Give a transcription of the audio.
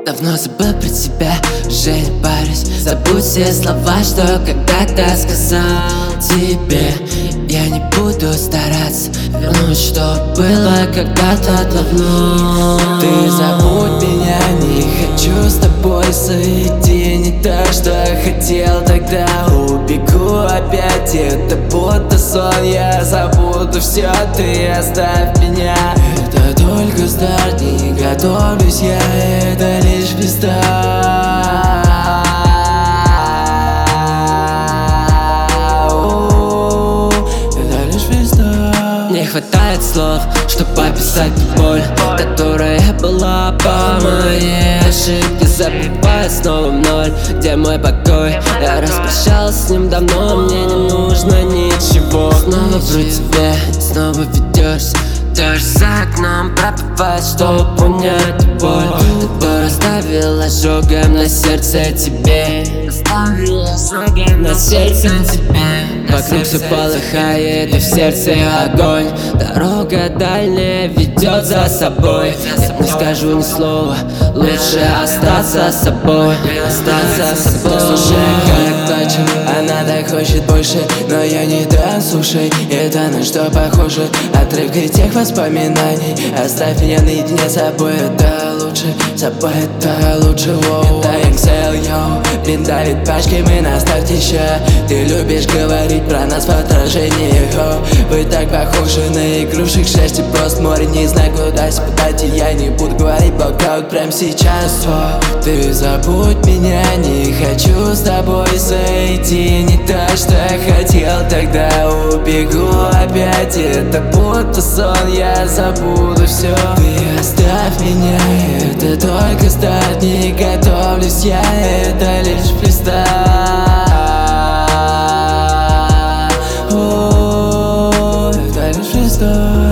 Давно забыл про тебя, уже не парюсь. Забудь все слова, что когда-то сказал тебе. Я не буду стараться вернуть, что было когда-то давно. Ты забудь меня, не хочу с тобой соединить то, что хотел тогда. Убегу опять, это будто сон. Я забуду все, ты оставь меня. Это только старт, не готовлюсь я, это лишь пизда. Не хватает слов, чтобы описать боль, которая была по моей ошибке. Забываю снова в ноль, где мой покой. Я распрощался с ним давно, мне не нужно ничего. Снова вру тебе, снова ведешься. Дождь за окном пропивает, чтобы унять боль, которая оставила ожогом на сердце тебе. Оставила ожогом на сердце тебе. Вокруг все полыхает, и в сердце огонь. Дорога дальняя ведет за собой. Я не скажу ни слова, лучше остаться с собой. Остаться с собой. Слушай, как плачет, она так хочет больше, но я не дам, слушай. Это на что похоже, отрывки тех воспоминаний. Оставь меня наедине с собой, это лучше. С собой это лучше, воу. Это Excel, йоу. Блин, давит пачкой, мы на старте еще. Ты любишь говорить про нас в отражении, йоу. Вы так похожи на игрушек 6 и просто море. Не знаю, куда спадать, и я не буду говорить блокаут прямо сейчас, о. Ты забудь меня, не хочу с тобой соединить то, что хотел тогда. Убегу опять, это будто сон, я забуду все. Ты оставь меня, это только старт, не готовлюсь я, это лишь пизда. Это лишь пизда.